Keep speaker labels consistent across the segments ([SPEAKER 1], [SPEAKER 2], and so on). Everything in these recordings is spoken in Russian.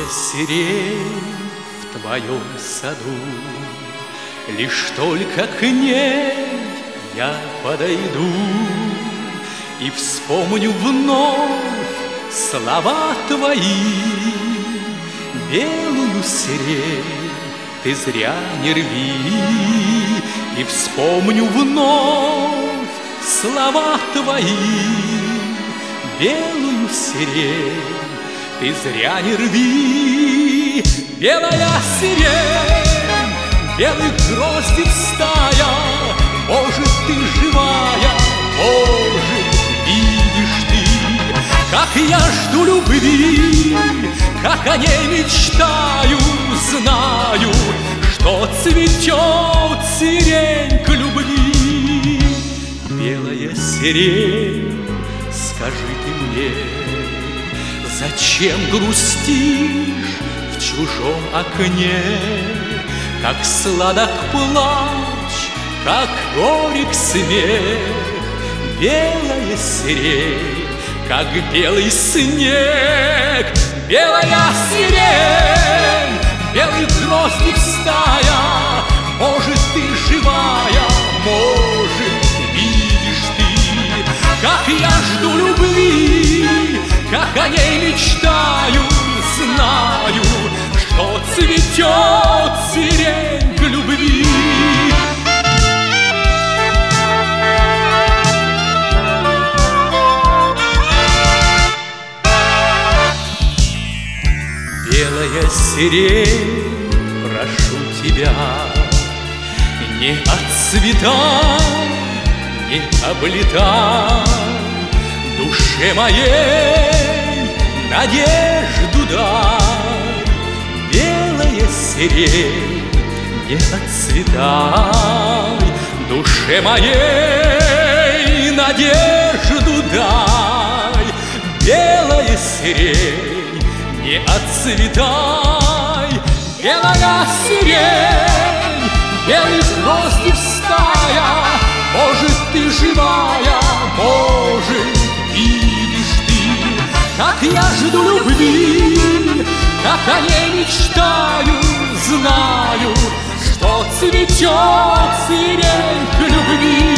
[SPEAKER 1] Белая сирень в твоем саду, лишь только к ней я подойду и вспомню вновь слова твои. Белую сирень ты зря не рви, и вспомню вновь слова твои. Белую сирень ты зря не рви. Белая сирень, белых гроздев стая, может, ты живая, может, видишь ты, как я жду любви, как о ней мечтаю, знаю, что цветет сирень к любви. Белая сирень, скажи ты мне, зачем грустишь в чужом окне? Как сладок плач, как горек смех. Белая сирень, как белый снег. Белая сирень, белых гроздев стая, может, ты живая, может, видишь ты, как я жду любви, как о ней мечтаю, знаю, что цветет сирень к любви. Белая сирень, прошу тебя, не отцветай, не облетай душе моей надежду дай. Белая сирень, не отцветай душе моей надежду дай. Белая сирень, не отцветай. Белая сирень, белых гроздев стая, может, ты живая, может, видишь ты, как я жду любви, как о ней мечтаю, знаю, что цветет сирень к любви.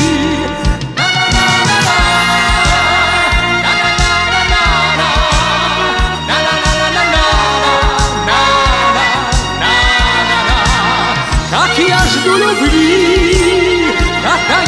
[SPEAKER 1] Как я жду любви, как